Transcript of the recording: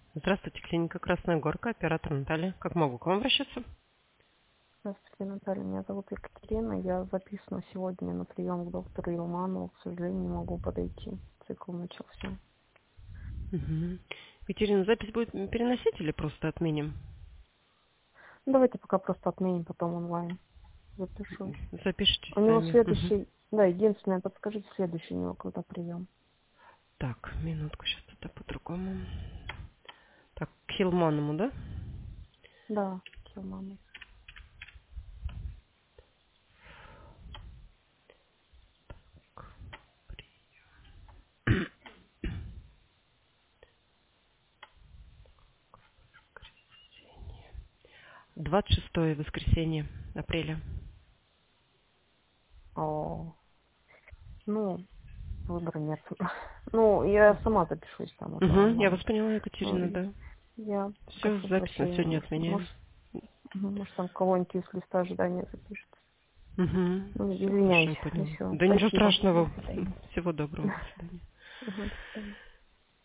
Здравствуйте, клиника Красная Горка, оператор Наталья. Как могу к вам обращаться? Здравствуйте, Наталья. Меня зовут Екатерина. Я записана сегодня на прием к доктору Илманову. К сожалению, не могу подойти. Цикл начался. Угу. Екатерина, запись будет переносить или просто отменим? Ну, давайте пока просто отменим, потом онлайн запишусь. Запишите У него сами. Угу. следующий... Да, единственное, подскажите, следующий у него когда прием. Так, минутку, сейчас это по-другому. Так, к Хилманову, да? Да, Илманов. 26 воскресенье апреля. О, ну, выбора нет. Ну, я сама запишусь там уже Угу, я онлайн. вас поняла, Екатерина, Ну, да. я Все, прошу запись на прощения. сегодня отменяем. Может там кого-нибудь из листа ожидания запишет. Угу. Ну, Все хорошо, извиняюсь. я поняла. Все. Да ничего Спасибо. До страшного. свидания. Всего доброго, до свидания. До свидания.